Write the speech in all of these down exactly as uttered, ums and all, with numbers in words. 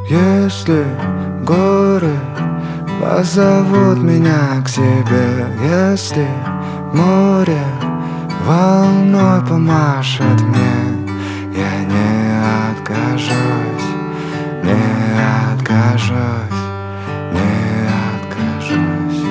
Если горы позовут меня к себе, если море волной помашет мне, я не откажусь, не откажусь, не откажусь.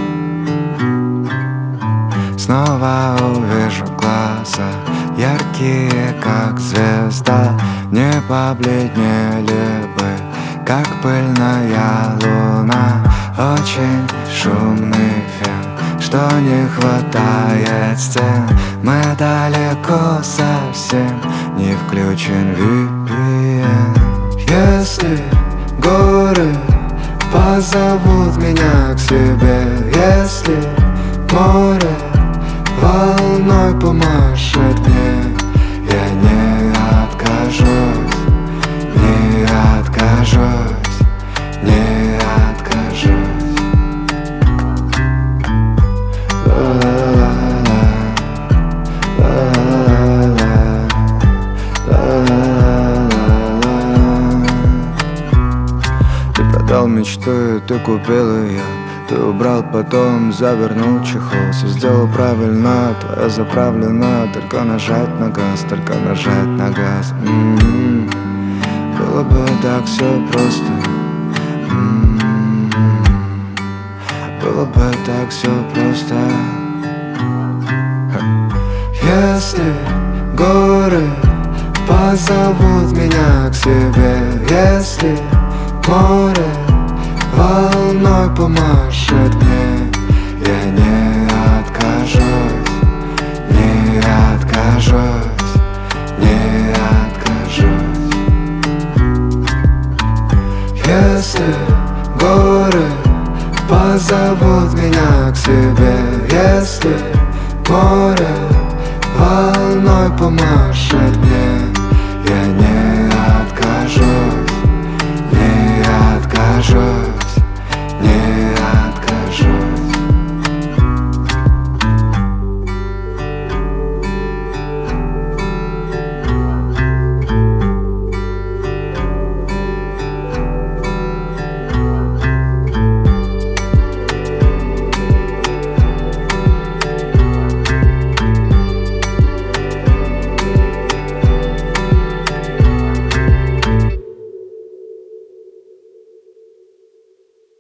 Снова увижу глаза, яркие, как звезда, не побледнели бы, как пыльная луна. Очень шумный фен, что не хватает стен. Мы далеко совсем, не включен ви пи эн. Если горы позовут меня к себе, если море волной помашет мне, я не откажусь, не откажусь, не откажусь. Ла-ла-ла-ла, ла-ла-ла-ла, ла-ла-ла-ла. Ты продал мечту, и ты купил ее. Ты убрал, потом завернул чехол. Все сделал правильно, твоя заправлена. Только нажать на газ, только нажать на газ. М-м-м. Было бы так все просто. М-м-м. Было бы так все просто. Если горы позовут меня к себе, если море волной помашет мне, я не откажусь, не откажусь, не откажусь. Если горы позовут меня к себе, если море волной помашет